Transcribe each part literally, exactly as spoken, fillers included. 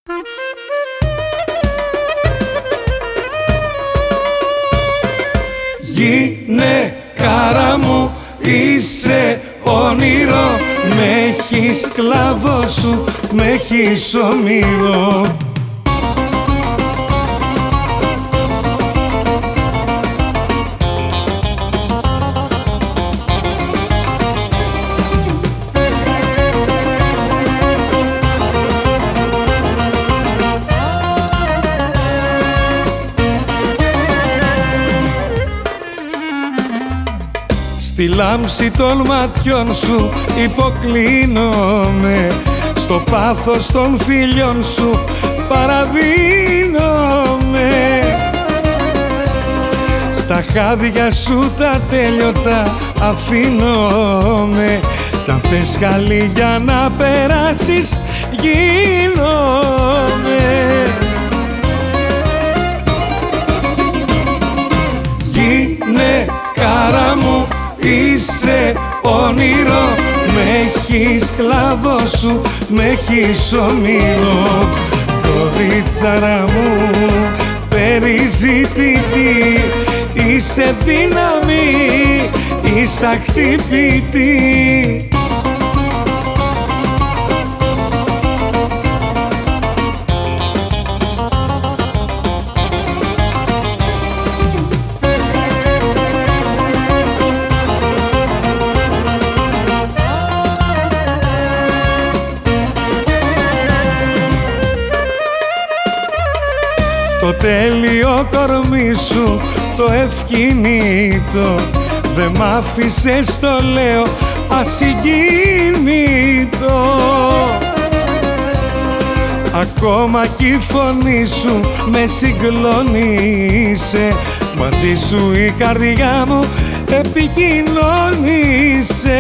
Γυναικάρα μου, είσαι όνειρο, μ' έχεις σκλάβο σου, μ' έχεις ομήρο. Στη λάμψη των ματιών σου υποκλίνομαι, στο πάθος των φίλιων σου παραδίνομαι. Στα χάδια σου τα τέλειωτα αφήνομαι, κι αν θες χαλί για να περάσεις γίνομαι. Γυναικάρα μου, είσαι όνειρο, μ' έχεις σκλάβο σου, μ' έχεις ομήρο. Κορίτσαρα μου, περιζήτητη, είσαι δύναμη, είσαι αχτύπητη. Το τέλειο κορμί σου, το ευκίνητο, δε μ' άφησες, το λέω ασυγκίνητο. Ακόμα κι η φωνή σου με συγκλώνησε, μαζί σου η καρδιά μου επικοινώνησε.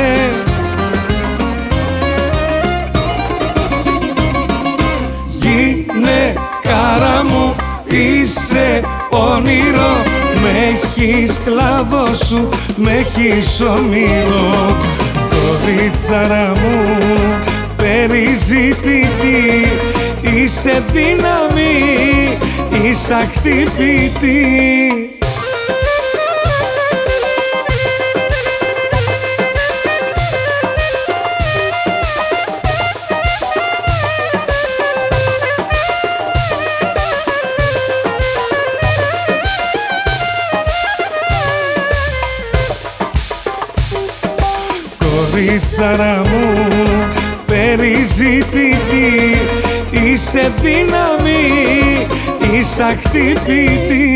Γυναικάρα μου, είσαι όνειρο, μ' έχεις σκλάβο σου, μ' έχεις ομήρο. Κορίτσαρα μου, περιζήτητη, είσαι δύναμη, είσαι αχτύπητη. Κορίτσαρα μου, περιζήτητη, είσαι δύναμη, είσαι αχτύπητη.